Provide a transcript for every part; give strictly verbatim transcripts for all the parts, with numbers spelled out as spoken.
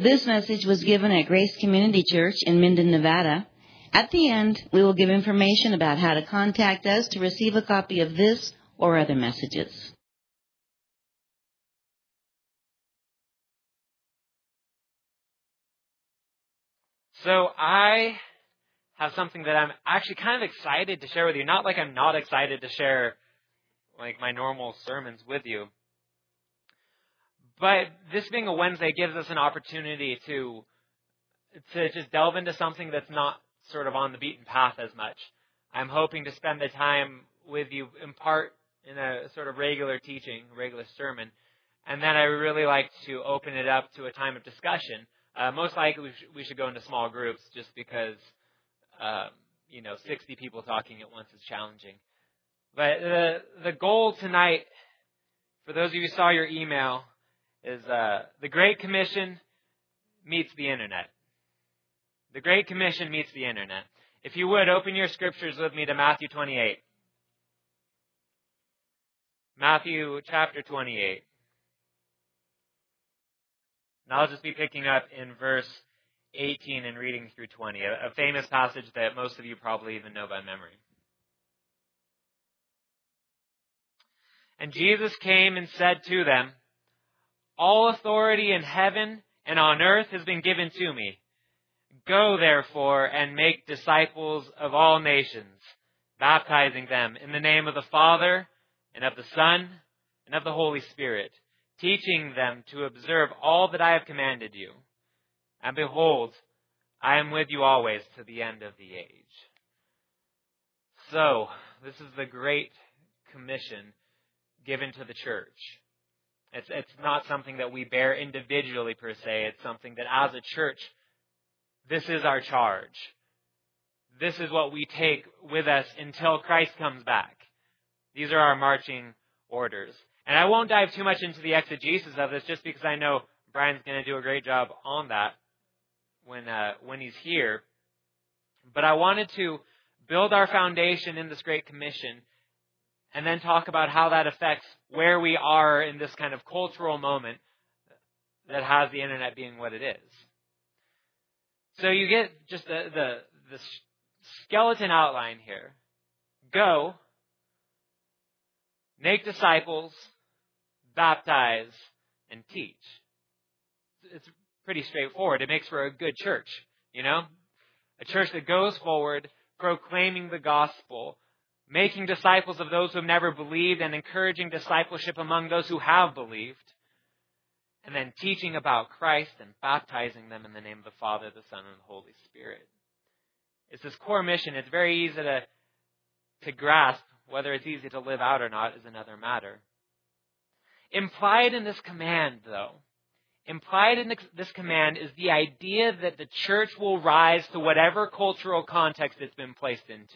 This message was given at Grace Community Church in Minden, Nevada. At the end, we will give information about how to contact us to receive a copy of this or other messages. So I have something that I'm actually kind of excited to share with you. Not like I'm not excited to share like my normal sermons with you. But this being a Wednesday gives us an opportunity to to just delve into something that's not sort of on the beaten path as much. I'm hoping to spend the time with you in part in a sort of regular teaching, regular sermon, and then I would really like to open it up to a time of discussion. Uh, most likely we, sh- we should go into small groups just because, uh, you know, sixty people talking at once is challenging. But the the goal tonight, for those of you who saw your email, is uh, the Great Commission meets the Internet. The Great Commission meets the Internet. If you would, open your scriptures with me to Matthew twenty-eight. Matthew chapter twenty-eight. And I'll just be picking up in verse eighteen and reading through twenty, a, a famous passage that most of you probably even know by memory. And Jesus came and said to them, "All authority in heaven and on earth has been given to me. Go, therefore, and make disciples of all nations, baptizing them in the name of the Father, and of the Son, and of the Holy Spirit, teaching them to observe all that I have commanded you. And behold, I am with you always to the end of the age." So, this is the Great Commission given to the church. It's, it's not something that we bear individually per se. It's something that as a church, this is our charge. This is what we take with us until Christ comes back. These are our marching orders. And I won't dive too much into the exegesis of this just because I know Brian's going to do a great job on that when uh, when he's here. But I wanted to build our foundation in this Great Commission and then talk about how that affects where we are in this kind of cultural moment that has the Internet being what it is. So you get just the, the, the skeleton outline here. Go, make disciples, baptize, and teach. It's pretty straightforward. It makes for a good church, you know? A church that goes forward, proclaiming the gospel, making disciples of those who have never believed, and encouraging discipleship among those who have believed, and then teaching about Christ and baptizing them in the name of the Father, the Son, and the Holy Spirit. It's this core mission. It's very easy to, to grasp. Whether it's easy to live out or not is another matter. Implied in this command, though, implied in this command is the idea that the church will rise to whatever cultural context it's been placed into.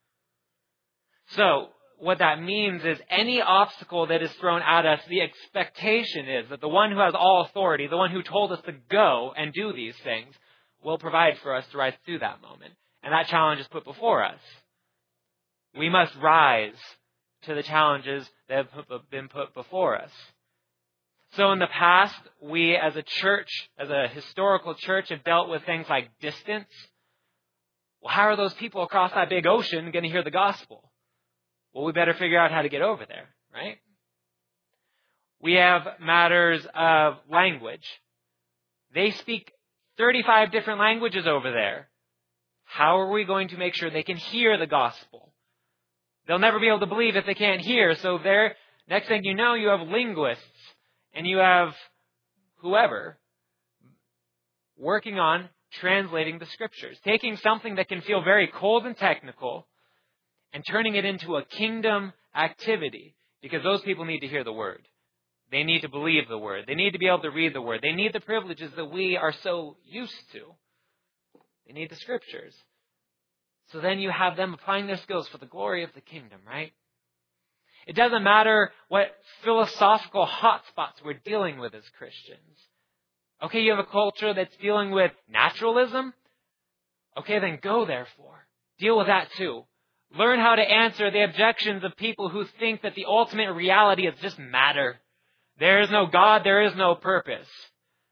So, what that means is any obstacle that is thrown at us, the expectation is that the one who has all authority, the one who told us to go and do these things, will provide for us to rise through that moment. And that challenge is put before us. We must rise to the challenges that have been put before us. So in the past, we as a church, as a historical church, have dealt with things like distance. Well, how are those people across that big ocean going to hear the gospel? Well, we better figure out how to get over there, right? We have matters of language. They speak thirty-five different languages over there. How are we going to make sure they can hear the gospel? They'll never be able to believe if they can't hear. So there, next thing you know, you have linguists and you have whoever working on translating the scriptures, taking something that can feel very cold and technical and turning it into a kingdom activity, because those people need to hear the word. They need to believe the word. They need to be able to read the word. They need the privileges that we are so used to. They need the scriptures. So then you have them applying their skills for the glory of the kingdom, right? It doesn't matter what philosophical hotspots we're dealing with as Christians. Okay, you have a culture that's dealing with naturalism? Okay, then go therefore. Deal with that too. Learn how to answer the objections of people who think that the ultimate reality is just matter. There is no God, there is no purpose.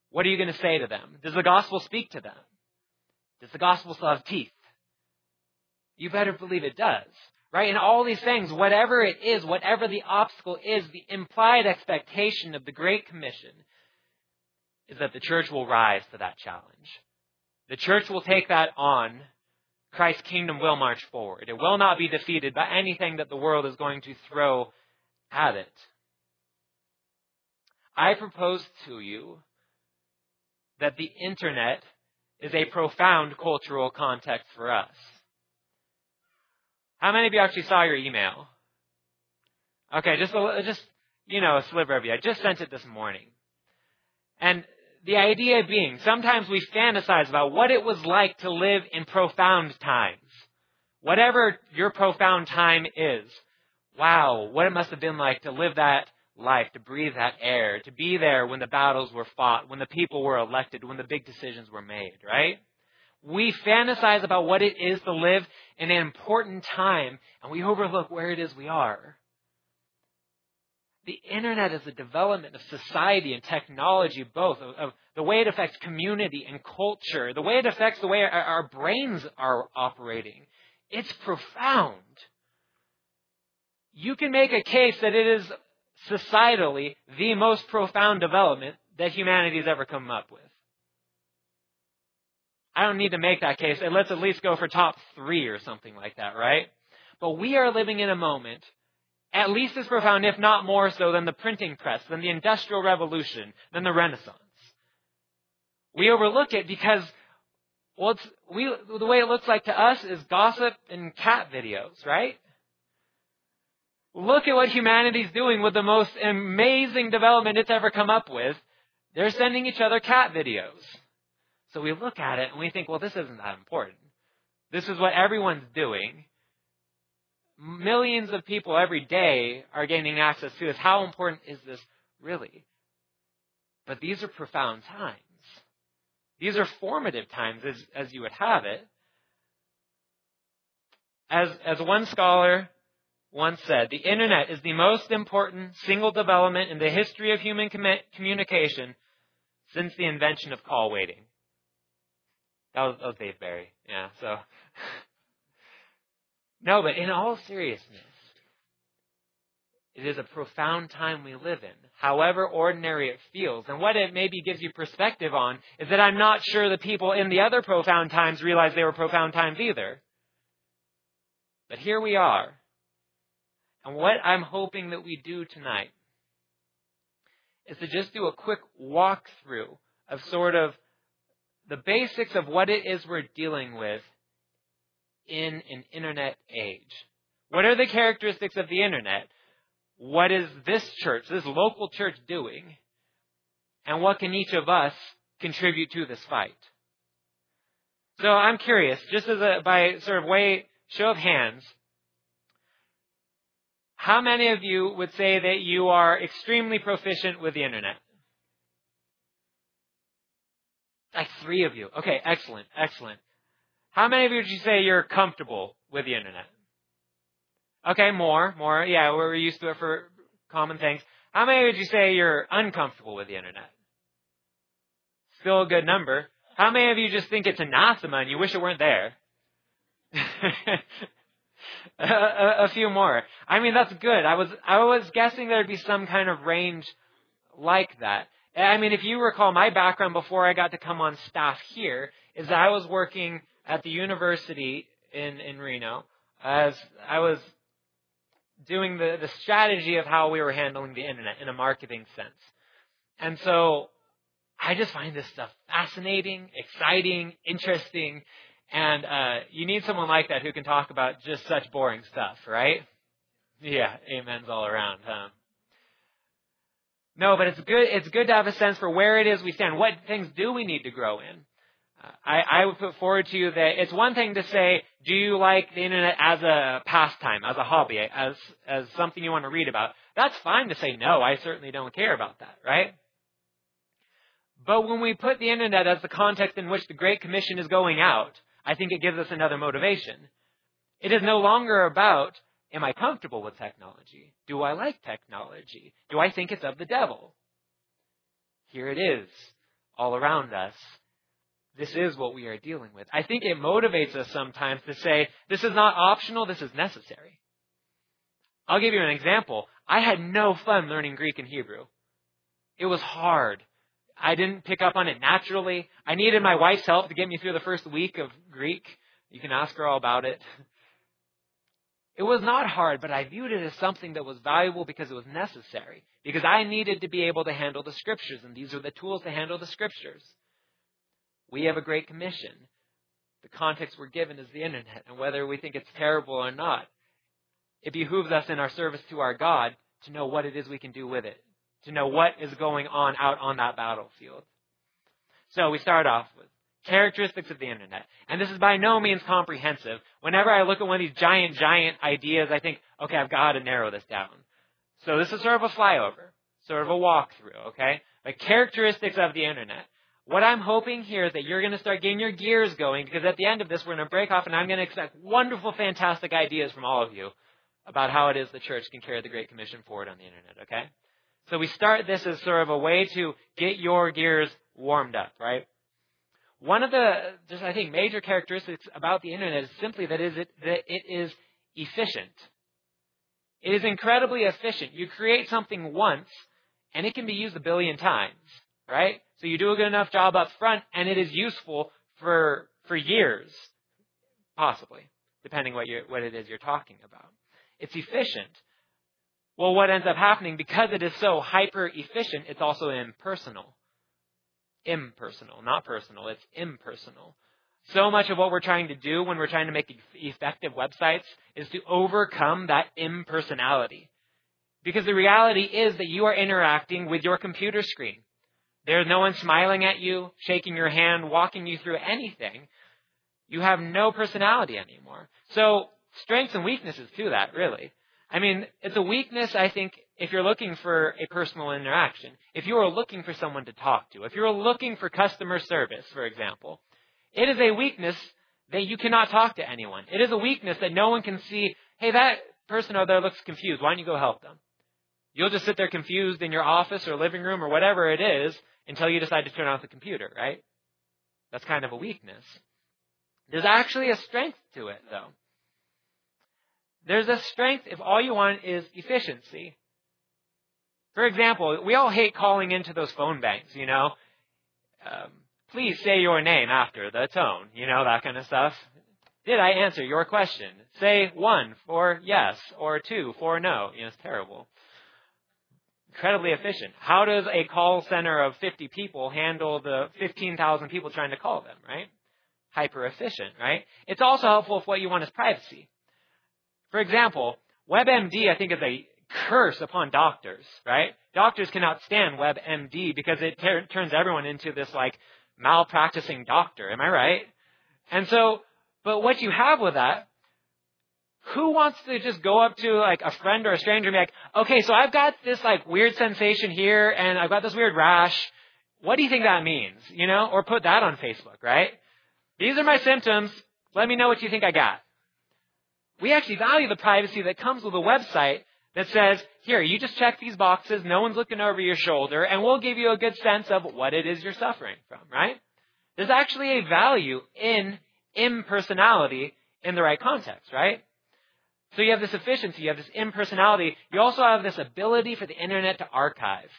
What are you going to say to them? Does the gospel speak to them? Does the gospel still have teeth? You better believe it does, right? And all these things, whatever it is, whatever the obstacle is, the implied expectation of the Great Commission is that the church will rise to that challenge. The church will take that on. Christ's kingdom will march forward. It will not be defeated by anything that the world is going to throw at it. I propose to you that the internet is a profound cultural context for us. How many of you actually saw your email? Okay, just, a, just you know, a sliver of you. I just sent it this morning. And the idea being, sometimes we fantasize about what it was like to live in profound times. Whatever your profound time is. Wow, what it must have been like to live that life, to breathe that air, to be there when the battles were fought, when the people were elected, when the big decisions were made, right? We fantasize about what it is to live in an important time, and we overlook where it is we are. The internet is the development of society and technology, both, of, of the way it affects community and culture, the way it affects the way our, our brains are operating. It's profound. You can make a case that it is societally the most profound development that humanity has ever come up with. I don't need to make that case. Let's at least go for top three or something like that, right? But we are living in a moment at least as profound, if not more so, than the printing press, than the Industrial Revolution, than the Renaissance. We overlook it because, well, it's, we, the way it looks like to us is gossip and cat videos, right? Look at what humanity's doing with the most amazing development it's ever come up with. They're sending each other cat videos. So we look at it and we think, well, this isn't that important. This is what everyone's doing. Millions of people every day are gaining access to this. How important is this really? But these are profound times. These are formative times, as, as you would have it. As, as one scholar once said, the internet is the most important single development in the history of human com- communication since the invention of call waiting. That was, that was Dave Barry. Yeah, so... No, but in all seriousness, it is a profound time we live in, however ordinary it feels. And what it maybe gives you perspective on is that I'm not sure the people in the other profound times realized they were profound times either. But here we are. And what I'm hoping that we do tonight is to just do a quick walkthrough of sort of the basics of what it is we're dealing with in an internet age. What are the characteristics of the internet? What is this church, this local church doing? And what can each of us contribute to this fight? So I'm curious, just as a, by sort of way, show of hands, how many of you would say that you are extremely proficient with the internet? Like three of you. Okay, excellent, excellent. How many of you would you say you're comfortable with the internet? Okay, more, more. Yeah, we're used to it for common things. How many would you say you're uncomfortable with the internet? Still a good number. How many of you just think it's anathema and you wish it weren't there? a, a, a few more. I mean, that's good. I was, I was guessing there'd be some kind of range like that. I mean, if you recall, my background before I got to come on staff here is that I was working at the university in, in Reno as I was doing the, the strategy of how we were handling the internet in a marketing sense. And so I just find this stuff fascinating, exciting, interesting, and uh, you need someone like that who can talk about just such boring stuff, right? Yeah, amens all around, huh? No, but it's good, it's good to have a sense for where it is we stand. What things do we need to grow in? I, I would put forward to you that it's one thing to say, do you like the internet as a pastime, as a hobby, as, as something you want to read about? That's fine to say, no, I certainly don't care about that, right? But when we put the internet as the context in which the Great Commission is going out, I think it gives us another motivation. It is no longer about, am I comfortable with technology? Do I like technology? Do I think it's of the devil? Here it is. all around us, this is what we are dealing with. I think it motivates us sometimes to say, this is not optional, this is necessary. I'll give you an example. I had no fun learning Greek and Hebrew. It was hard. I didn't pick up on it naturally. I needed my wife's help to get me through the first week of Greek. You can ask her all about it. It was not hard, but I viewed it as something that was valuable because it was necessary. Because I needed to be able to handle the Scriptures, and these are the tools to handle the Scriptures. We have a Great Commission. The context we're given is the internet, and whether we think it's terrible or not, it behooves us in our service to our God to know what it is we can do with it, to know what is going on out on that battlefield. So we start off with characteristics of the internet. And this is by no means comprehensive. Whenever I look at one of these giant, giant ideas, I think, okay, I've got to narrow this down. So this is sort of a flyover, sort of a walkthrough, okay? Like characteristics of the internet. What I'm hoping here is that you're going to start getting your gears going, because at the end of this, we're going to break off and I'm going to expect wonderful, fantastic ideas from all of you about how it is the church can carry the Great Commission forward on the internet, okay? So we start this as sort of a way to get your gears warmed up, right? One of the, just I think, major characteristics about the internet is simply that, is it, that it is efficient. It is incredibly efficient. You create something once, and it can be used a billion times, right? So you do a good enough job up front, and it is useful for for years, possibly, depending what you what it is you're talking about. It's efficient. Well, what ends up happening, because it is so hyper-efficient, it's also impersonal. Impersonal, not personal. It's impersonal. So much of what we're trying to do when we're trying to make effective websites is to overcome that impersonality. Because the reality is that you are interacting with your computer screen. There's no one smiling at you, shaking your hand, walking you through anything. You have no personality anymore. So strengths and weaknesses to that, really. I mean, it's a weakness, I think, if you're looking for a personal interaction. If you are looking for someone to talk to. If you're looking for customer service, for example. It is a weakness that you cannot talk to anyone. It is a weakness that no one can see, hey, that person over there looks confused. Why don't you go help them? You'll just sit there confused in your office or living room or whatever it is until you decide to turn off the computer, right? That's kind of a weakness. There's actually a strength to it, though. There's a strength if all you want is efficiency. For example, we all hate calling into those phone banks, you know. Um, please say your name after the tone, you know, that kind of stuff. Did I answer your question? Say one for yes or two for no. You know, it's terrible. Incredibly efficient. How does a call center of fifty people handle the fifteen thousand people trying to call them, right? Hyper efficient, right? It's also helpful if what you want is privacy. For example, WebMD, I think, is a curse upon doctors, right? Doctors cannot stand WebMD because it ter- turns everyone into this, like, malpracticing doctor. Am I right? And so, but what you have with that, who wants to just go up to, like, a friend or a stranger and be like, okay, so I've got this, like, weird sensation here, and I've got this weird rash. What do you think that means? You know? Or put that on Facebook, right? These are my symptoms. Let me know what you think I got. We actually value the privacy that comes with a website that says, here, you just check these boxes, no one's looking over your shoulder, and we'll give you a good sense of what it is you're suffering from, right? There's actually a value in impersonality in the right context, right? So you have this efficiency, you have this impersonality, you also have this ability for the internet to archive.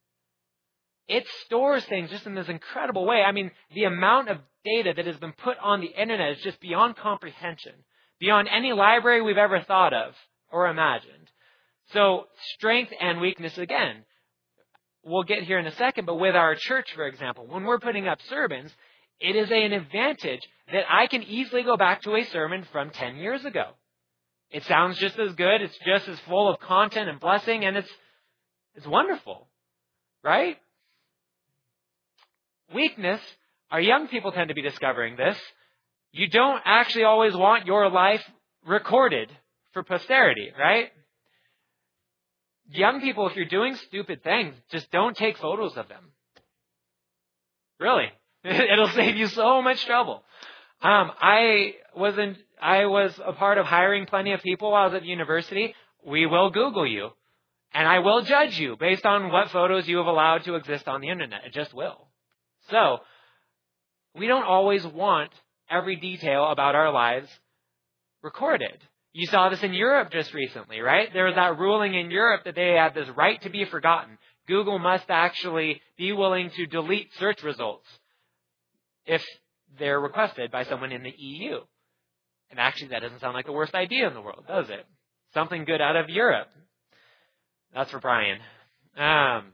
It stores things just in this incredible way. I mean, the amount of data that has been put on the internet is just beyond comprehension. Beyond any library we've ever thought of or imagined. So strength and weakness again. We'll get here in a second, but with our church, for example, when we're putting up sermons, it is an advantage that I can easily go back to a sermon from ten years ago. It sounds just as good, it's just as full of content and blessing, and it's it's wonderful, right? Weakness, our young people tend to be discovering this. You don't actually always want your life recorded for posterity, right? Young people, if you're doing stupid things, just don't take photos of them. Really. It'll save you so much trouble. Um, I was in, I was a part of hiring plenty of people while I was at the university. We will Google you. And I will judge you based on what photos you have allowed to exist on the internet. It just will. So, we don't always want every detail about our lives recorded. You saw this in Europe just recently, right? There was that ruling in Europe that they had this right to be forgotten. Google must actually be willing to delete search results if they're requested by someone in the E U. And actually, that doesn't sound like the worst idea in the world, does it? Something good out of Europe. That's for Brian. Um,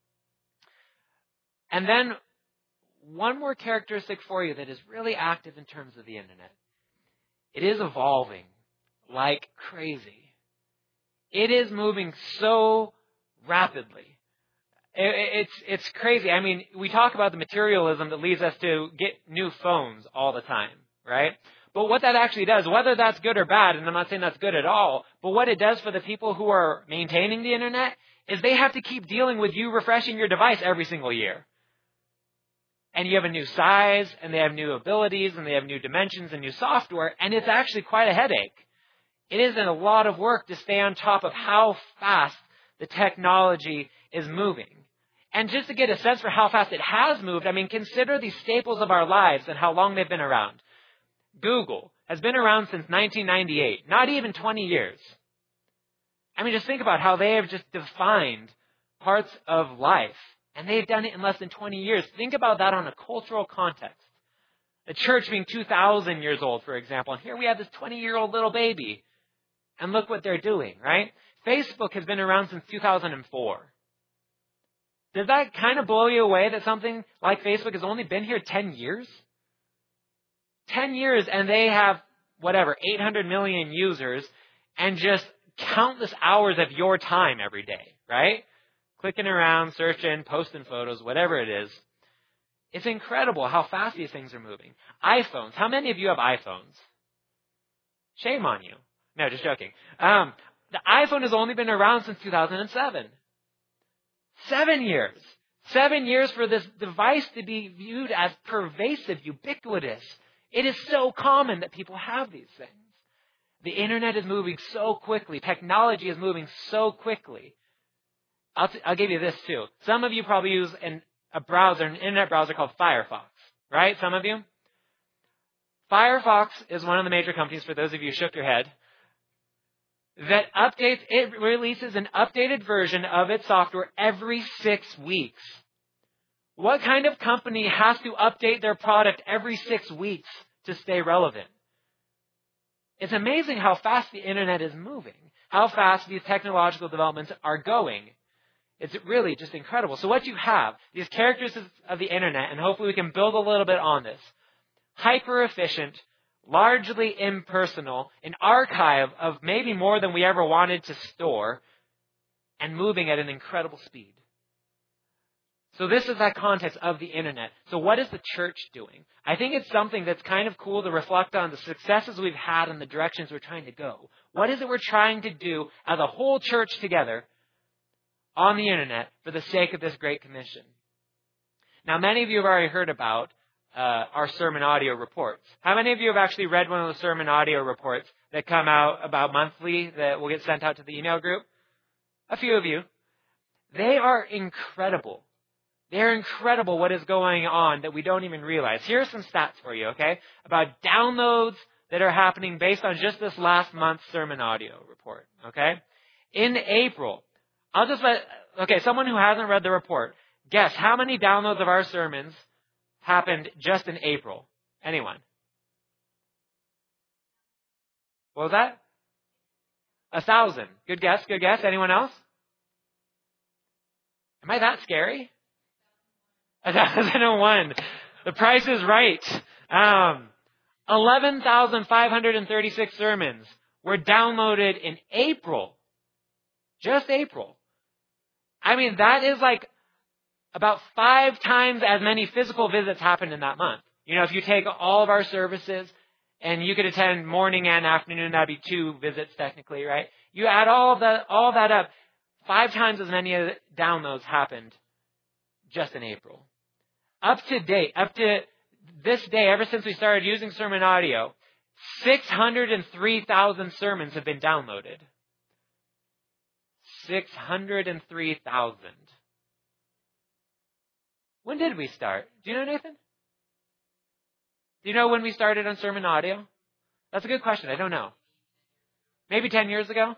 and then one more characteristic for you that is really active in terms of the internet. It is evolving like crazy. It is moving so rapidly. It's it's crazy. I mean, we talk about the materialism that leads us to get new phones all the time, right? But what that actually does, whether that's good or bad, and I'm not saying that's good at all, but what it does for the people who are maintaining the internet is they have to keep dealing with you refreshing your device every single year. And you have a new size, and they have new abilities, and they have new dimensions and new software, and it's actually quite a headache. It is a lot of work to stay on top of how fast the technology is moving. And just to get a sense for how fast it has moved, I mean, consider these staples of our lives and how long they've been around. Google has been around since nineteen ninety-eight, not even twenty years. I mean, just think about how they have just defined parts of life, and they've done it in less than twenty years. Think about that on a cultural context. The church being two thousand years old, for example, and here we have this twenty-year-old little baby, and look what they're doing, right? Facebook has been around since two thousand four. Does that kind of blow you away that something like Facebook has only been here ten years? ten years, and they have, whatever, eight hundred million users and just countless hours of your time every day, right? Clicking around, searching, posting photos, whatever it is. It's incredible how fast these things are moving. iPhones. How many of you have iPhones? Shame on you. No, just joking. Um, the iPhone has only been around since two thousand seven. Seven years. Seven years for this device to be viewed as pervasive, ubiquitous. It is so common that people have these things. The internet is moving so quickly. Technology is moving so quickly. I'll, t- I'll give you this too. Some of you probably use an, a browser, an internet browser called Firefox, right? Some of you? Firefox is one of the major companies, for those of you who shook your head, that updates, it releases an updated version of its software every six weeks. What kind of company has to update their product every six weeks to stay relevant? It's amazing how fast the internet is moving, how fast these technological developments are going. It's really just incredible. So what you have, these characteristics of the internet, and hopefully we can build a little bit on this. Hyper-efficient, largely impersonal, an archive of maybe more than we ever wanted to store, and moving at an incredible speed. So this is that context of the internet. So what is the church doing? I think it's something that's kind of cool to reflect on the successes we've had and the directions we're trying to go. What is it we're trying to do as a whole church together on the internet for the sake of this Great Commission? Now, many of you have already heard about uh, our sermon audio reports. How many of you have actually read one of the sermon audio reports that come out about monthly that will get sent out to the email group? A few of you. They are incredible. They're incredible what is going on that we don't even realize. Here are some stats for you, okay, about downloads that are happening based on just this last month's sermon audio report, okay? In April, I'll just let, okay, someone who hasn't read the report, guess how many downloads of our sermons happened just in April? Anyone? What was that? A thousand. Good guess, good guess. Anyone else? Am I that scary? one thousand one. The price is right. Um, eleven thousand five hundred thirty-six sermons were downloaded in April. Just April. I mean, that is like about five times as many physical visits happened in that month. You know, if you take all of our services and you could attend morning and afternoon, that'd be two visits technically, right? You add all of that, all of that up, five times as many downloads happened just in April. Up to date, up to this day, ever since we started using sermon audio, six hundred three thousand sermons have been downloaded. six hundred three thousand. When did we start? Do you know, Nathan? Do you know when we started on sermon audio? That's a good question. I don't know. Maybe ten years ago?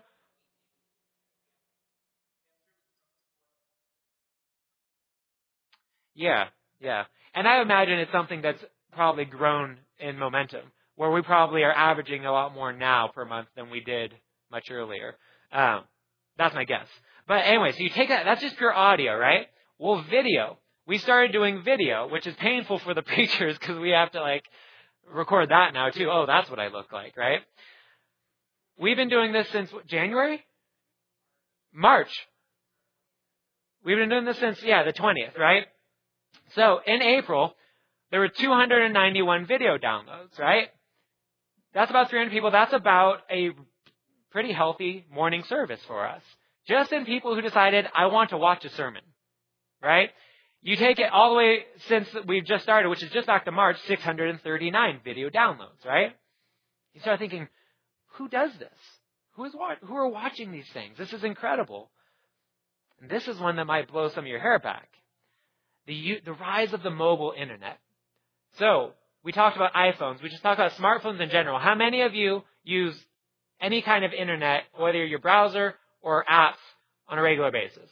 Yeah, yeah. And I imagine it's something that's probably grown in momentum, where we probably are averaging a lot more now per month than we did much earlier. Um, that's my guess. But anyway, so you take that, that's just pure audio, right? Well, video. We started doing video, which is painful for the preachers because we have to like record that now too. Oh, that's what I look like, right? We've been doing this since what, January? March. We've been doing this since, yeah, the twentieth, right? So in April, there were two hundred ninety-one video downloads, right? That's about three hundred people. That's about a pretty healthy morning service for us. Just in people who decided, I want to watch a sermon, right? You take it all the way since we've just started, which is just back to March, six hundred thirty-nine video downloads, right? You start thinking, who does this? Who is who are watching these things? This is incredible. And this is one that might blow some of your hair back. The, the rise of the mobile internet. So, we talked about iPhones. We just talked about smartphones in general. How many of you use any kind of internet, whether your browser or apps, on a regular basis?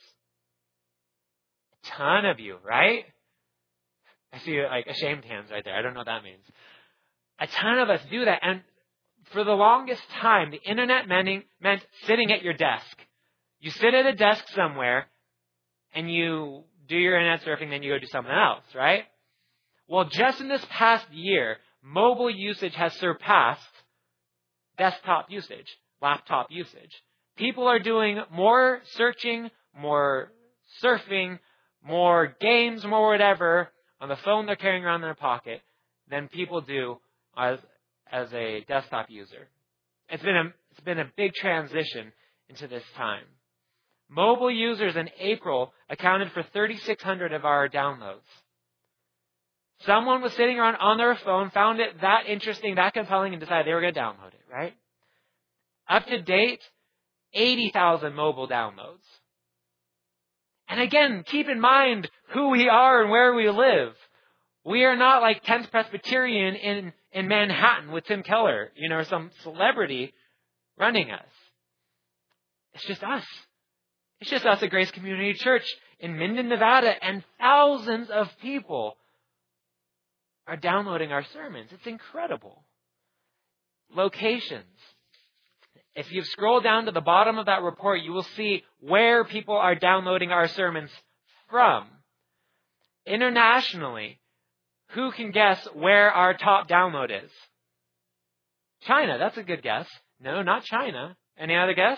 A ton of you, right? I see like ashamed hands right there. I don't know what that means. A ton of us do that. And for the longest time, the internet meant, meant sitting at your desk. You sit at a desk somewhere and you do your internet surfing, then you go do something else, right? Well, just in this past year, mobile usage has surpassed desktop usage, laptop usage. People are doing more searching, more surfing, more games, more whatever on the phone they're carrying around in their pocket than people do as, as a desktop user. It's been a, it's been a big transition into this time. Mobile users in April accounted for thirty-six hundred of our downloads. Someone was sitting around on their phone, found it that interesting, that compelling, and decided they were going to download it, right? Up to date, eighty thousand mobile downloads. And again, keep in mind who we are and where we live. We are not like tenth Presbyterian in, in Manhattan with Tim Keller, you know, or some celebrity running us. It's just us. It's just us at Grace Community Church in Minden, Nevada, and thousands of people are downloading our sermons. It's incredible. Locations. If you scroll down to the bottom of that report, you will see where people are downloading our sermons from. Internationally, who can guess where our top download is? China. That's a good guess. No, not China. Any other guess?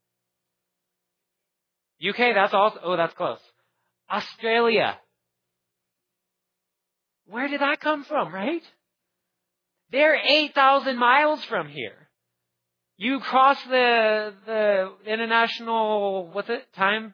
U K, that's also, oh, that's close. Australia. Where did that come from, right? They're eight thousand miles from here. You cross the, the international, what's it, time?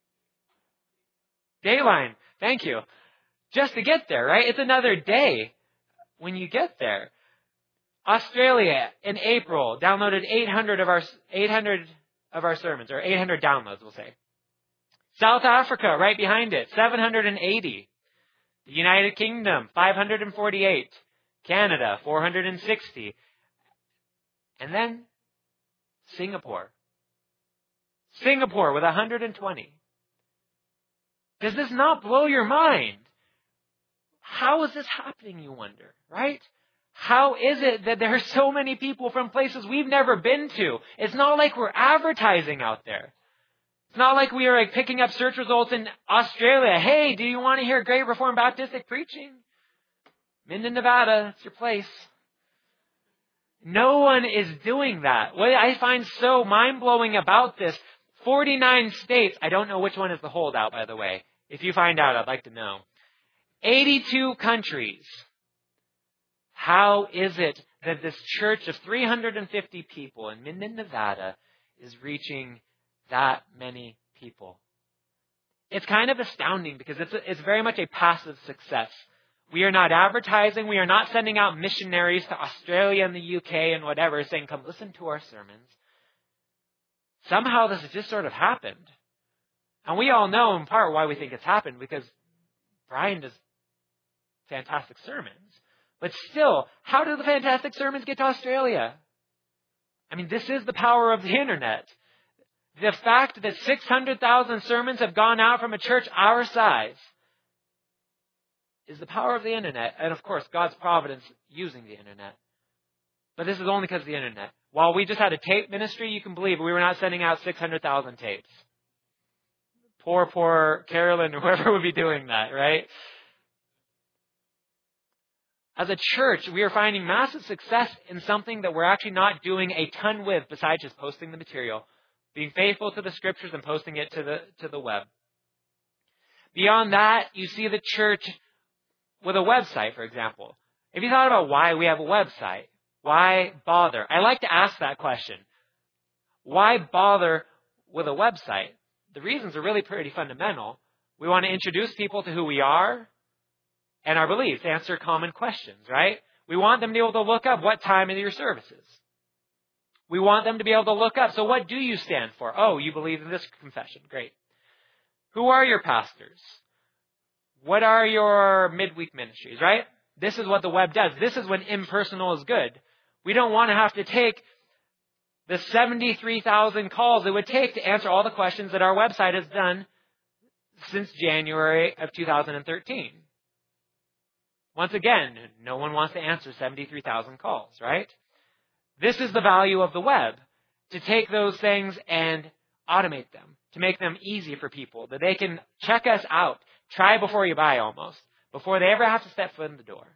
Dayline. Thank you. Just to get there, right? It's another day when you get there. Australia, in April, downloaded eight hundred of our, eight hundred of our sermons, or eight hundred downloads, we'll say. South Africa, right behind it, seven hundred eighty. The United Kingdom, five hundred forty-eight. Canada, four hundred sixty. And then Singapore. Singapore with one hundred twenty. Does this not blow your mind? How is this happening, you wonder, right? How is it that there are so many people from places we've never been to? It's not like we're advertising out there. It's not like we are like picking up search results in Australia. Hey, do you want to hear great Reformed Baptistic preaching? Minden, Nevada, it's your place. No one is doing that. What I find so mind-blowing about this, forty-nine states, I don't know which one is the holdout, by the way. If you find out, I'd like to know. eighty-two countries. How is it that this church of three hundred fifty people in Minden, Nevada is reaching that many people? It's kind of astounding because it's, a, it's very much a passive success. We are not advertising. We are not sending out missionaries to Australia and the U K and whatever saying, come listen to our sermons. Somehow this has just sort of happened. And we all know in part why we think it's happened, because Brian does fantastic sermons. But still, how do the fantastic sermons get to Australia? I mean, this is the power of the internet. The fact that six hundred thousand sermons have gone out from a church our size is the power of the internet. And of course, God's providence using the internet. But this is only because of the internet. While we just had a tape ministry, you can believe we were not sending out six hundred thousand tapes. Poor, poor Carolyn or whoever would be doing that, right? As a church, we are finding massive success in something that we're actually not doing a ton with besides just posting the material, being faithful to the scriptures and posting it to the to the web. Beyond that, you see the church with a website, for example. If you thought about why we have a website, why bother? I like to ask that question. Why bother with a website? The reasons are really pretty fundamental. We want to introduce people to who we are and our beliefs, answer common questions, right? We want them to be able to look up what time are your services. We want them to be able to look up, so what do you stand for? Oh, you believe in this confession. Great. Who are your pastors? What are your midweek ministries, right? This is what the web does. This is when impersonal is good. We don't want to have to take the seventy-three thousand calls it would take to answer all the questions that our website has done since January of two thousand thirteen. Once again, no one wants to answer seventy-three thousand calls, right? This is the value of the web, to take those things and automate them, to make them easy for people, that they can check us out, try before you buy almost, before they ever have to step foot in the door.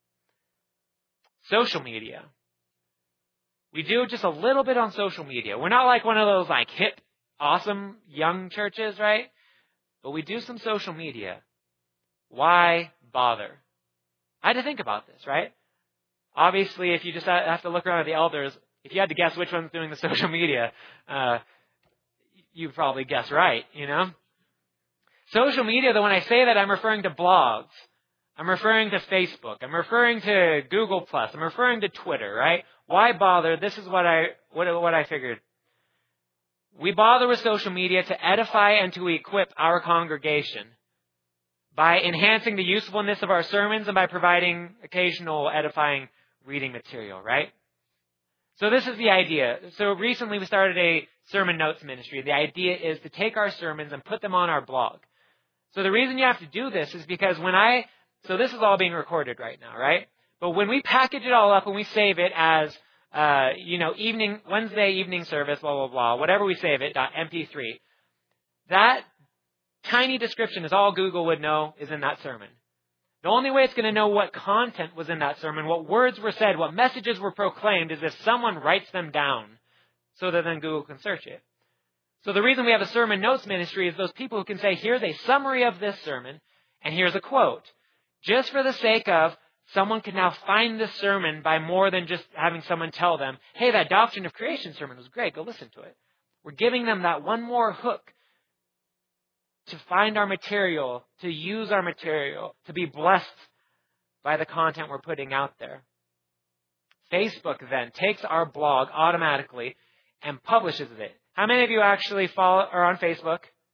Social media. We do just a little bit on social media. We're not like one of those like hip, awesome young churches, right? But we do some social media. Why bother? I had to think about this, right? Obviously, if you just have to look around at the elders, if you had to guess which one's doing the social media, uh, you'd probably guess right, you know? Social media, though, when I say that, I'm referring to blogs. I'm referring to Facebook. I'm referring to Google Plus. I'm referring to Twitter, right? Why bother? This is what I what, what I figured. We bother with social media to edify and to equip our congregation by enhancing the usefulness of our sermons and by providing occasional edifying reading material, right? So this is the idea. So recently we started a sermon notes ministry. The idea is to take our sermons and put them on our blog. So the reason you have to do this is because when I, so this is all being recorded right now, right? But when we package it all up and we save it as, uh, you know, evening, Wednesday evening service, blah, blah, blah, whatever we save it, .m p three, that tiny description is all Google would know is in that sermon. The only way it's going to know what content was in that sermon, what words were said, what messages were proclaimed, is if someone writes them down so that then Google can search it. So the reason we have a sermon notes ministry is those people who can say, here's a summary of this sermon, and here's a quote. Just for the sake of someone can now find this sermon by more than just having someone tell them, hey, that Doctrine of Creation sermon was great, go listen to it. We're giving them that one more hook to find our material, to use our material, to be blessed by the content we're putting out there. Facebook then takes our blog automatically and publishes it. How many of you actually follow are on Facebook?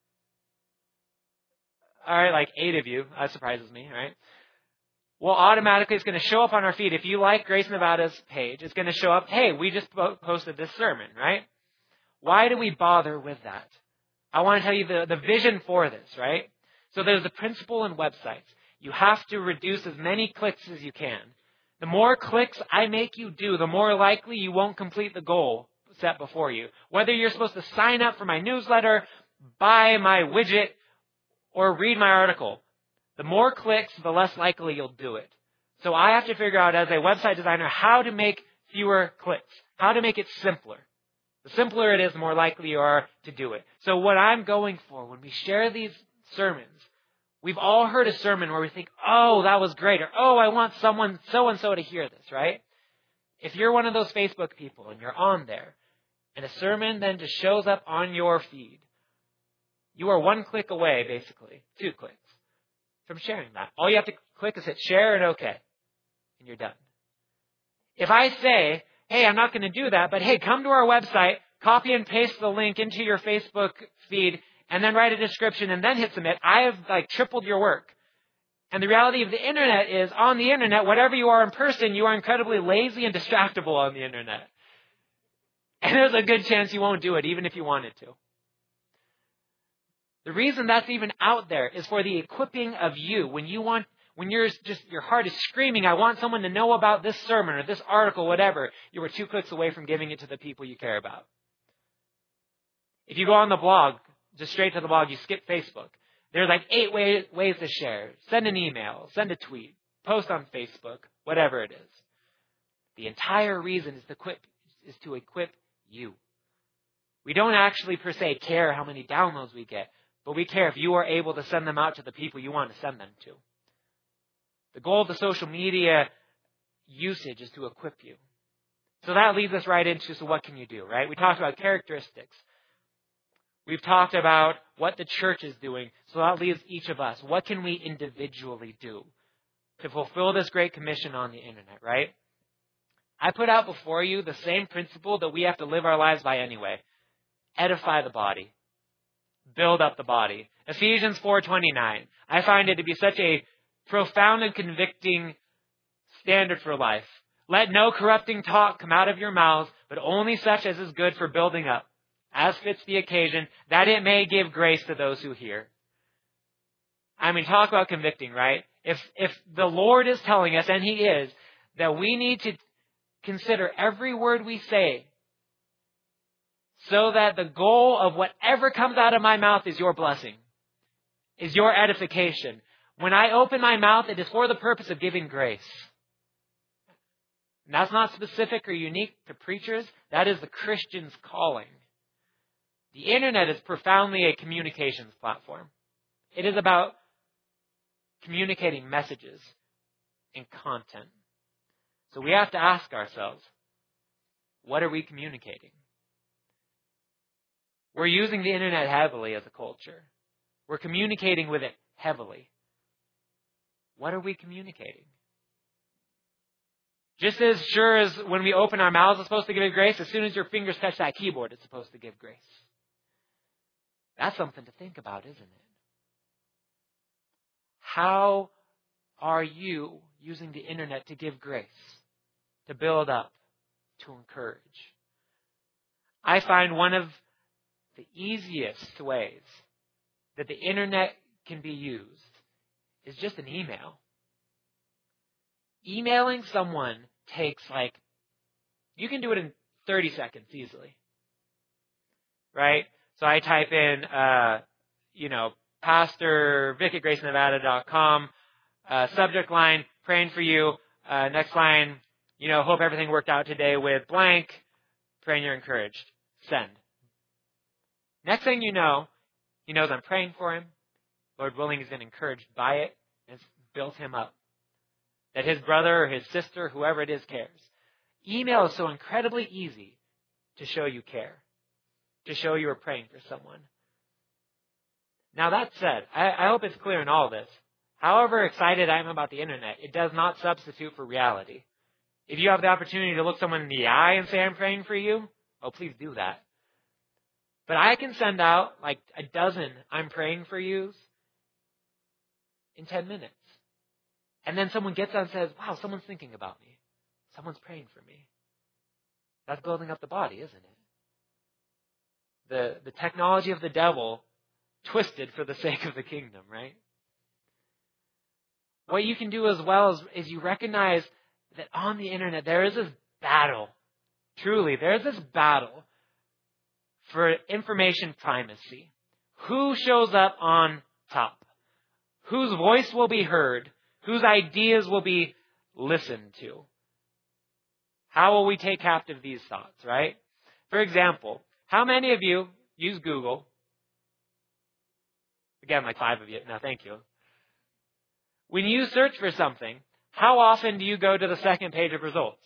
All right, like eight of you. That surprises me, right? Well, automatically it's going to show up on our feed. If you like Grace Nevada's page, it's going to show up, hey, we just posted this sermon, right? Why do we bother with that? I want to tell you the, the vision for this, right? So there's a principle in websites. You have to reduce as many clicks as you can. The more clicks I make you do, the more likely you won't complete the goal set before you. Whether you're supposed to sign up for my newsletter, buy my widget, or read my article, the more clicks, the less likely you'll do it. So I have to figure out as a website designer how to make fewer clicks, how to make it simpler. The simpler it is, the more likely you are to do it. So what I'm going for when we share these sermons, we've all heard a sermon where we think, oh, that was great, or oh, I want someone so-and-so to hear this, right? If you're one of those Facebook people and you're on there, and a sermon then just shows up on your feed, you are one click away, basically, two clicks, from sharing that. All you have to click is hit share and OK, and you're done. If I say, hey, I'm not going to do that, but hey, come to our website, copy and paste the link into your Facebook feed, and then write a description and then hit submit, I have like tripled your work. And the reality of the internet is, on the internet, whatever you are in person, you are incredibly lazy and distractible on the internet. And there's a good chance you won't do it, even if you wanted to. The reason that's even out there is for the equipping of you. When you want, when you're just, your heart is screaming, I want someone to know about this sermon or this article, whatever, you were two clicks away from giving it to the people you care about. If you go on the blog, just straight to the blog, you skip Facebook. There's like eight ways, ways to share. Send an email, send a tweet, post on Facebook, whatever it is. The entire reason is to equip, is to equip you. We don't actually per se care how many downloads we get, but we care if you are able to send them out to the people you want to send them to. The goal of the social media usage is to equip you. So that leads us right into, so what can you do, right? We talked about characteristics. We've talked about what the church is doing. So that leaves each of us. What can we individually do to fulfill this great commission on the internet, right? I put out before you the same principle that we have to live our lives by anyway. Edify the body. Build up the body. Ephesians four twenty-nine. I find it to be such a profound and convicting standard for life. Let no corrupting talk come out of your mouths, but only such as is good for building up, as fits the occasion, that it may give grace to those who hear. I mean, talk about convicting, right? If if the Lord is telling us, and He is, that we need to consider every word we say so that the goal of whatever comes out of my mouth is your blessing, is your edification. When I open my mouth, it is for the purpose of giving grace. And that's not specific or unique to preachers. That is the Christian's calling. The internet is profoundly a communications platform. It is about communicating messages and content. So we have to ask ourselves, what are we communicating? We're using the internet heavily as a culture. We're communicating with it heavily. What are we communicating? Just as sure as when we open our mouths it's supposed to give grace, as soon as your fingers touch that keyboard, it's supposed to give grace. That's something to think about, isn't it? How are you using the internet to give grace, to build up, to encourage? I find one of the easiest ways that the internet can be used is just an email. Emailing someone takes like, you can do it in thirty seconds easily. Right? So I type in, uh, you know, Pastor Vic at grace nevada dot com, uh, subject line, praying for you. Uh, next line, you know, hope everything worked out today with blank, praying you're encouraged. Send. Next thing you know, he knows I'm praying for him. Lord willing, he's been encouraged by it and it's built him up. That his brother or his sister, whoever it is, cares. Email is so incredibly easy to show you care, to show you are praying for someone. Now that said, I, I hope it's clear in all this. However excited I am about the internet, it does not substitute for reality. If you have the opportunity to look someone in the eye and say, I'm praying for you, oh, please do that. But I can send out like a dozen I'm praying for yous in ten minutes. And then someone gets out and says, wow, someone's thinking about me. Someone's praying for me. That's building up the body, isn't it? The, the technology of the devil twisted for the sake of the kingdom, right? What you can do as well is, is you recognize that on the internet there is this battle. Truly, there is this battle for information primacy. Who shows up on top? Whose voice will be heard? Whose ideas will be listened to? How will we take captive these thoughts, right? For example, how many of you use Google? Again, like five of you. No, thank you. When you search for something, how often do you go to the second page of results?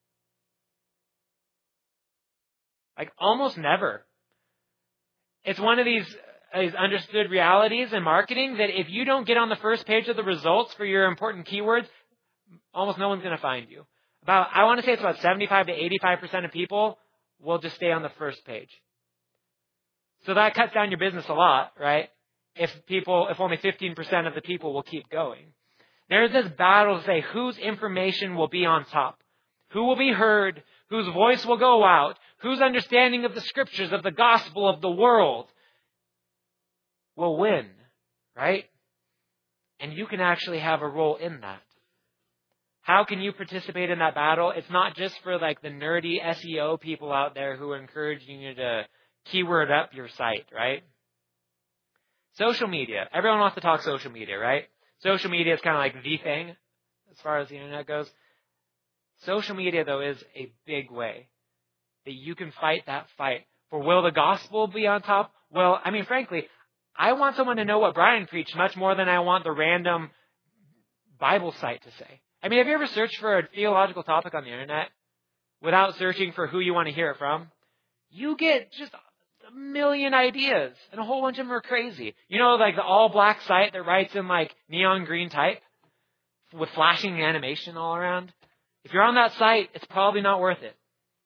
Like almost never. It's one of these, these understood realities in marketing that if you don't get on the first page of the results for your important keywords, almost no one's going to find you. About, I want to say it's about seventy-five to eighty-five percent of people will just stay on the first page. So that cuts down your business a lot, right? If people, if only fifteen percent of the people will keep going. There's this battle to say whose information will be on top, who will be heard, whose voice will go out, whose understanding of the scriptures, of the gospel, of the world will win, right? And you can actually have a role in that. How can you participate in that battle? It's not just for like the nerdy S E O people out there who are encouraging you to keyword up your site, right? Social media. Everyone wants to talk social media, right? Social media is kind of like the thing as far as the internet goes. Social media, though, is a big way that you can fight that fight. For will the gospel be on top? Well, I mean, frankly, I want someone to know what Brian preached much more than I want the random Bible site to say. I mean, have you ever searched for a theological topic on the internet without searching for who you want to hear it from? You get just a million ideas, and a whole bunch of them are crazy. You know, like the all-black site that writes in like neon green type with flashing animation all around? If you're on that site, it's probably not worth it.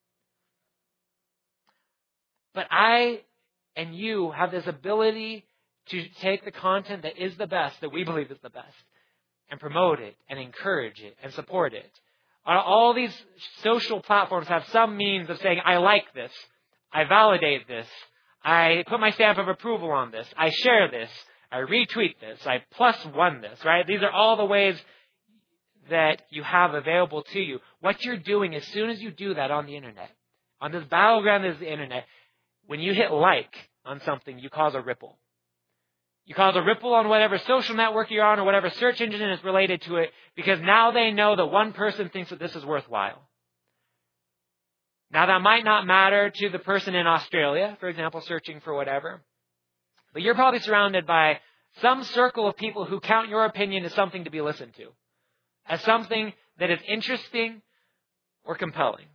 But I and you have this ability to take the content that is the best, that we believe is the best, and promote it, and encourage it, and support it. All these social platforms have some means of saying, I like this, I validate this, I put my stamp of approval on this, I share this, I retweet this, I plus one this, right? These are all the ways that you have available to you. What you're doing as soon as you do that on the internet, on this battleground that is the internet, when you hit like on something, you cause a ripple. You cause a ripple on whatever social network you're on or whatever search engine is related to it, because now they know that one person thinks that this is worthwhile. Now, that might not matter to the person in Australia, for example, searching for whatever. But you're probably surrounded by some circle of people who count your opinion as something to be listened to, as something that is interesting or compelling.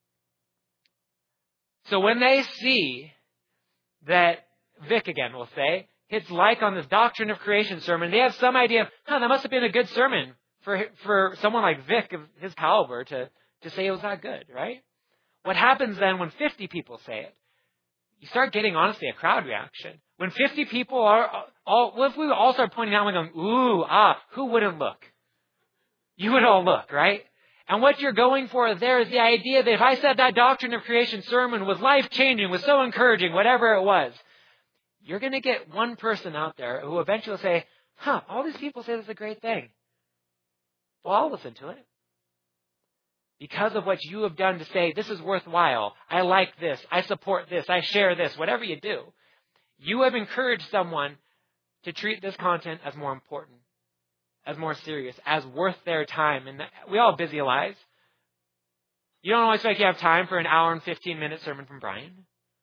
So when they see that Vic, again, will say, hits like on this doctrine of creation sermon, they have some idea of, huh, that must have been a good sermon for for someone like Vic of his caliber to, to say it was that good, right? What happens then when fifty people say it? You start getting, honestly, a crowd reaction. When fifty people are all, what if we all start pointing out and going, ooh, ah, who wouldn't look? You would all look, right? And what you're going for there is the idea that if I said that doctrine of creation sermon was life-changing, was so encouraging, whatever it was, you're going to get one person out there who eventually will say, huh, all these people say this is a great thing. Well, I'll listen to it. Because of what you have done to say, this is worthwhile, I like this, I support this, I share this, whatever you do, you have encouraged someone to treat this content as more important, as more serious, as worth their time. And we all have busy lives. You don't always feel like you have time for an hour and fifteen minute sermon from Brian.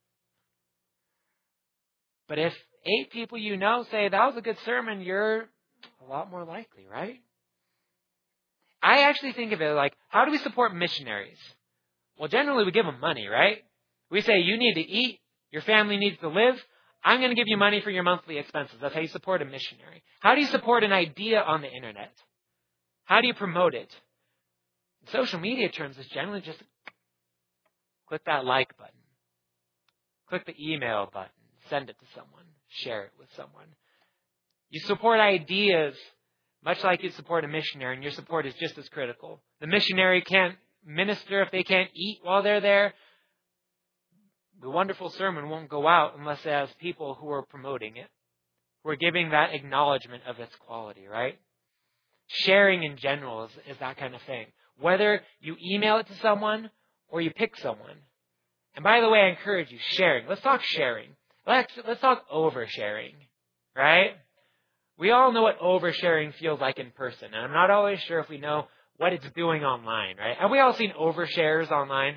But if eight people you know say, that was a good sermon, you're a lot more likely, right? I actually think of it like, how do we support missionaries? Well, generally we give them money, right? We say, you need to eat, your family needs to live, I'm going to give you money for your monthly expenses. That's how you support a missionary. How do you support an idea on the internet? How do you promote it? In social media terms, it's generally just click that like button. Click the email button. Send it to someone. Share it with someone. You support ideas much like you support a missionary, and your support is just as critical. The missionary can't minister if they can't eat while they're there. The wonderful sermon won't go out unless it has people who are promoting it, who are giving that acknowledgement of its quality, right? Sharing in general is, is that kind of thing. Whether you email it to someone or you pick someone. And by the way, I encourage you, sharing. Let's talk sharing. Let's, let's talk oversharing, right? We all know what oversharing feels like in person, and I'm not always sure if we know what it's doing online, right? Have we all seen overshares online?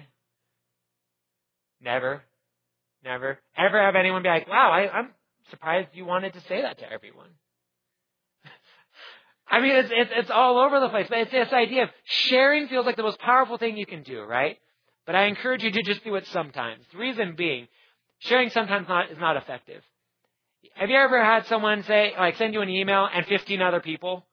Never. Never. Ever have anyone be like, wow, I, I'm surprised you wanted to say that to everyone. I mean, it's, it's, it's all over the place, but it's this idea of sharing feels like the most powerful thing you can do, right? But I encourage you to just do it sometimes. The reason being, sharing sometimes not, is not effective. Have you ever had someone say, like, send you an email and fifteen other people?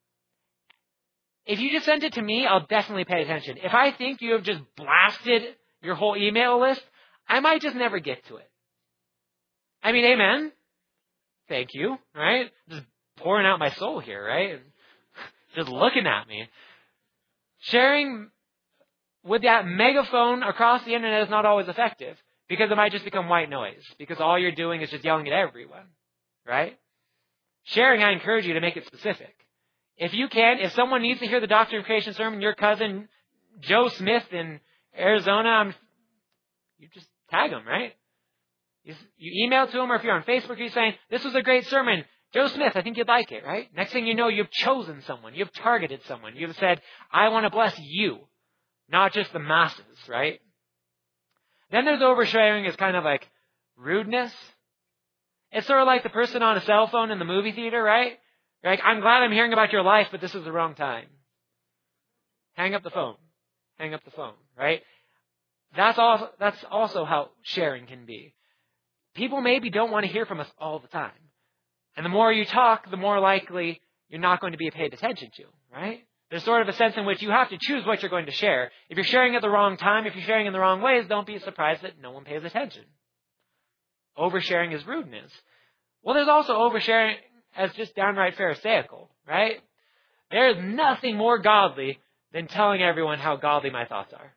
If you just send it to me, I'll definitely pay attention. If I think you have just blasted your whole email list, I might just never get to it. I mean, amen. Thank you, right? Just pouring out my soul here, right? just looking at me. Sharing with that megaphone across the internet is not always effective because it might just become white noise because all you're doing is just yelling at everyone, right? Sharing, I encourage you to make it specific. If you can, if someone needs to hear the Doctrine of Creation sermon, your cousin Joe Smith in Arizona, I'm, you just tag him, right? You, you email to him, or if you're on Facebook, you're saying, this was a great sermon. Joe Smith, I think you'd like it, right? Next thing you know, you've chosen someone. You've targeted someone. You've said, I want to bless you, not just the masses, right? Then there's oversharing as kind of like rudeness. It's sort of like the person on a cell phone in the movie theater, right? You're like, I'm glad I'm hearing about your life, but this is the wrong time. Hang up the phone. Hang up the phone, right? That's also, that's also how sharing can be. People maybe don't want to hear from us all the time. And the more you talk, the more likely you're not going to be paid attention to, right? There's sort of a sense in which you have to choose what you're going to share. If you're sharing at the wrong time, if you're sharing in the wrong ways, don't be surprised that no one pays attention. Oversharing is rudeness. Well, there's also oversharing as just downright pharisaical, right? There is nothing more godly than telling everyone how godly my thoughts are.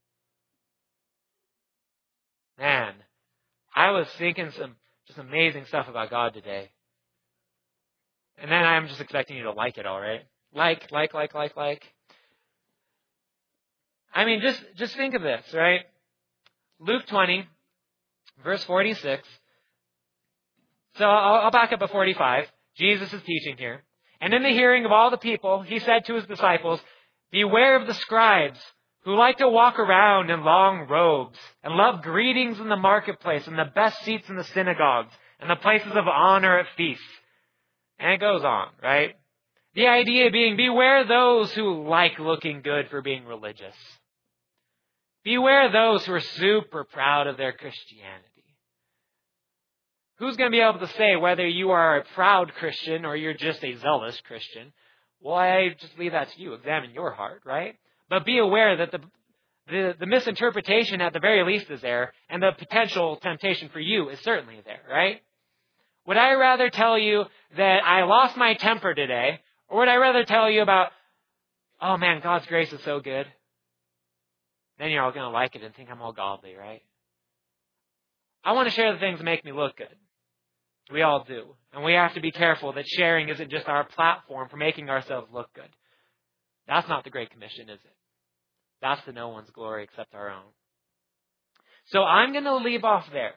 Man, I was thinking some just amazing stuff about God today. And then I'm just expecting you to like it all, right? Like, like, like, like, like. I mean, just, just think of this, right? Luke twenty, verse forty-six. So I'll, I'll back up at forty-five. Jesus is teaching here. And in the hearing of all the people, he said to his disciples, beware of the scribes who like to walk around in long robes and love greetings in the marketplace and the best seats in the synagogues and the places of honor at feasts. And it goes on, right? The idea being, beware those who like looking good for being religious. Beware those who are super proud of their Christianity. Who's going to be able to say whether you are a proud Christian or you're just a zealous Christian? Well, I just leave that to you. Examine your heart, right? But be aware that the, the, the misinterpretation at the very least is there, and the potential temptation for you is certainly there, right? Would I rather tell you that I lost my temper today, or would I rather tell you about, oh man, God's grace is so good? Then you're all going to like it and think I'm all godly, right? I want to share the things that make me look good. We all do. And we have to be careful that sharing isn't just our platform for making ourselves look good. That's not the Great Commission, is it? That's to no one's glory except our own. So I'm going to leave off there.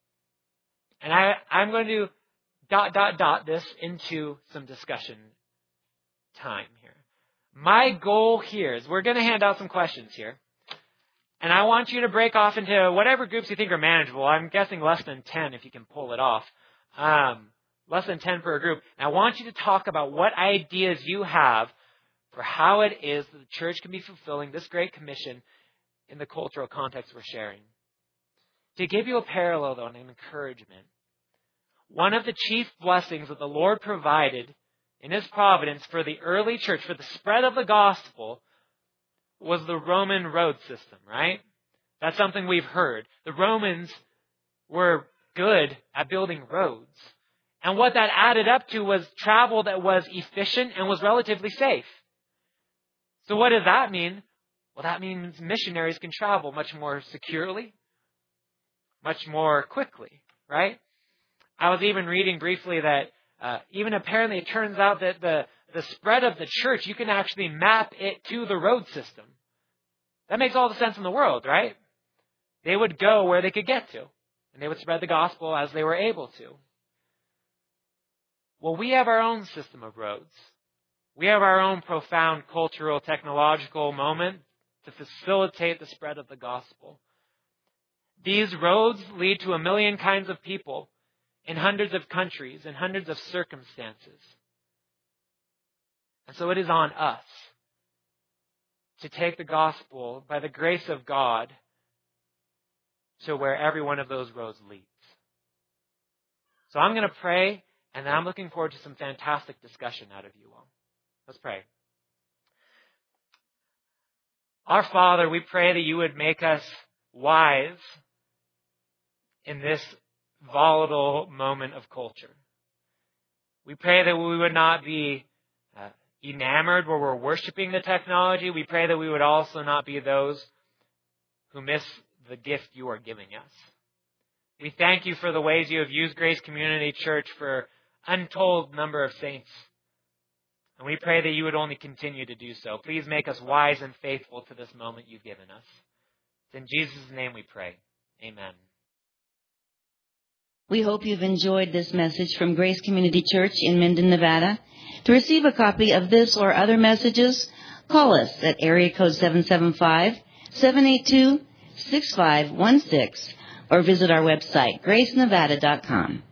And I, I'm going to dot, dot, dot this into some discussion time here. My goal here is we're going to hand out some questions here. And I want you to break off into whatever groups you think are manageable. I'm guessing less than ten if you can pull it off. Um, less than ten per group. And I want you to talk about what ideas you have for how it is that the church can be fulfilling this Great Commission in the cultural context we're sharing. To give you a parallel, though, and an encouragement, one of the chief blessings that the Lord provided in His providence for the early church, for the spread of the gospel, was the Roman road system, right? That's something we've heard. The Romans were good at building roads. And what that added up to was travel that was efficient and was relatively safe. So what does that mean? Well, that means missionaries can travel much more securely, much more quickly, right? I was even reading briefly that uh, even apparently it turns out that the, the spread of the church, you can actually map it to the road system. That makes all the sense in the world, right? They would go where they could get to, and they would spread the gospel as they were able to. Well, we have our own system of roads. We have our own profound cultural, technological moment to facilitate the spread of the gospel. These roads lead to a million kinds of people in hundreds of countries and hundreds of circumstances. And so it is on us to take the gospel by the grace of God to where every one of those roads leads. So I'm going to pray, and then I'm looking forward to some fantastic discussion out of you all. Let's pray. Our Father, we pray that you would make us wise in this volatile moment of culture. We pray that we would not be uh, enamored where we're worshiping the technology, we pray that we would also not be those who miss the gift you are giving us. We thank you for the ways you have used Grace Community Church for untold number of saints. And we pray that you would only continue to do so. Please make us wise and faithful to this moment you've given us. It's in Jesus' name we pray. Amen. We hope you've enjoyed this message from Grace Community Church in Minden, Nevada. To receive a copy of this or other messages, call us at area code seven seven five, seven eight two, six five one six or visit our website, grace nevada dot com.